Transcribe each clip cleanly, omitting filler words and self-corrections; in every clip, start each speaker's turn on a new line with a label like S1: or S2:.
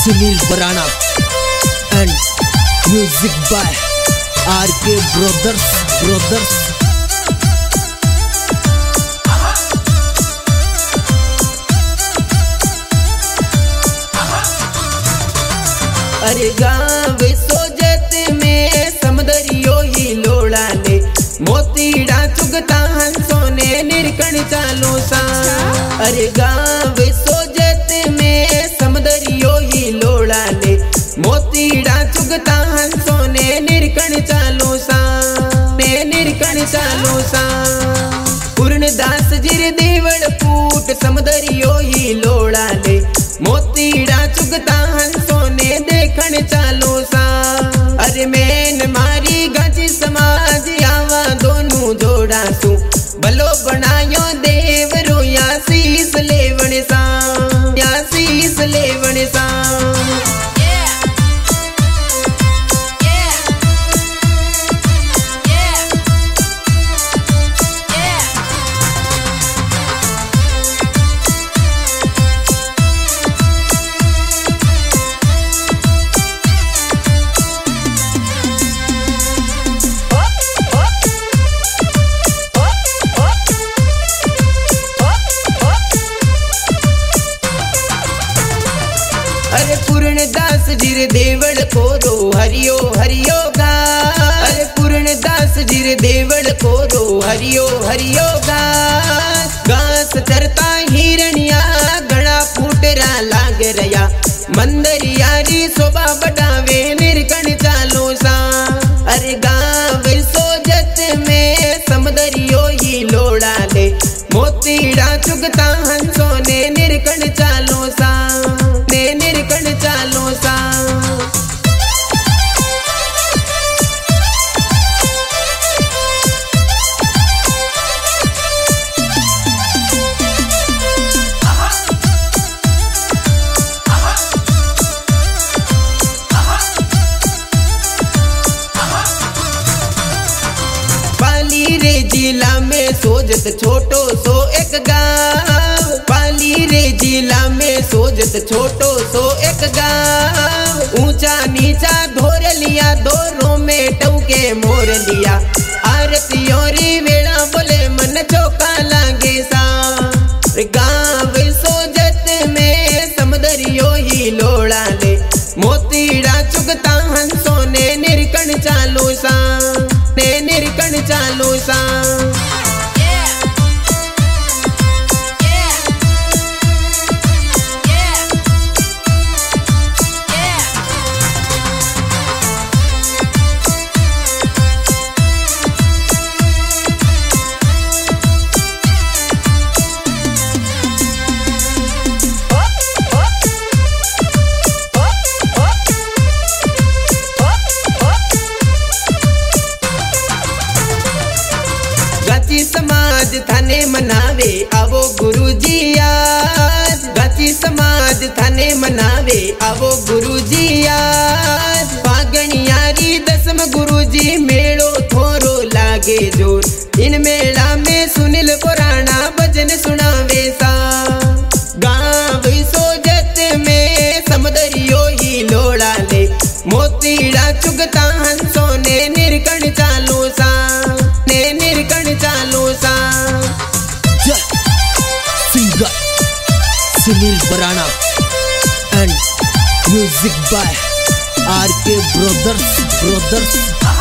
S1: Sunil Barana and music by RK brothers.
S2: अरे गाँव सोजत में समदरियो ही लोड़ा ने मोतीड़ा चुगता सोने निरकण चालो सा। अरे गाँव सोजत में समदरियो ही लोड़ा ने मोतीड़ा चुगता सोने निरकण चालो सा, ने निरकण चालो सा। पूर्णदास जिर देवड़ फूट समदरियो ही लोड़ा ने मोतीड़ा चुगता सोने देखण चालो सा। अरे मैन मारी गाची समाज आवा दोनों जोड़ा सू भलो बनायो देवरो या शीस लेवण सा, या शीस लेवण सा। अरे पूर्णदास जिर देवड़ को दो हरियो हरियो गा। अरे पूर्णदास जिर देवड़ को दो हरियो हरियो गा। घास चरता हिरनिया गड़ा फूटरा लाग रया मंदरियारी शोभा बढ़ावे निरकण चालो सा। अरे गाँव सोजत में समदरियो ही लोड़ा ले मोतीड़ा चुगता सोने निरकण चालो सा, ने निरकण चालो सा। पाली रे जिला में सोजत छोटो सो एक गाँव। पाली रे जिला में सोजत छोटो सो एक गाँव। ऊंचा नीचा धोर लिया दोरों में टौके मोर लिया। आरतियों री वेड़ा बोले मन चौका लागे सा। गाँव सोजत में समदरियो ही लोड़ा ले मोतीड़ा चुगता सोने निरकण चालो सा, ने निरकण चालो सा। गाची समाज थाने मनावे आवो गुरुजी आज। गाची समाज थाने मनावे आवो गुरुजी आज। फागणियारी दसम गुरुजी मेड़ो थोरो लागे जोर। इन मेला में सुनील पुराना भजन सुनावे सा। गाँव सोजत में समदरियो ही लोड़ा ले मोतीड़ा चुगता सोने निरकण चालो सा, ने निरकण चालो सा।
S1: Singer Sunil Barana and music by RK brothers.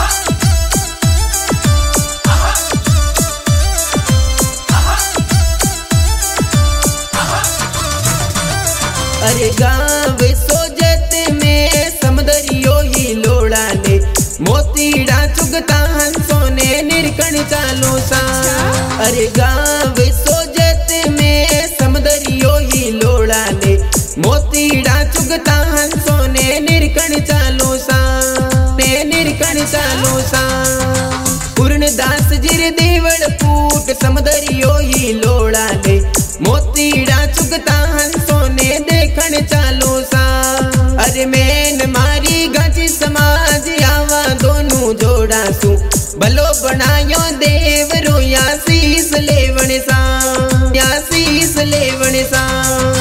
S2: अरे गाँव सोजत में समदरियो ही लोड़ा ले मोतीड़ा चुगता सोने निरकण चालो सा। अरे गाँव सोजत में समदरियो ही लोड़ा ले मोतीड़ा चुगता सोने निरकण चालो सा, ने निरकण चालो सा। पूर्णदास जिर देवड़ फूट समदरियो ही लोड़ा ले मोतीड़ा चुगता सोने देखण चालो सा। अरे मैन मारी गाची समाज आवा दोनों जोड़ा सू भलो बनायो देवरो या शीस लेवण सा, या शीस लेवण सा।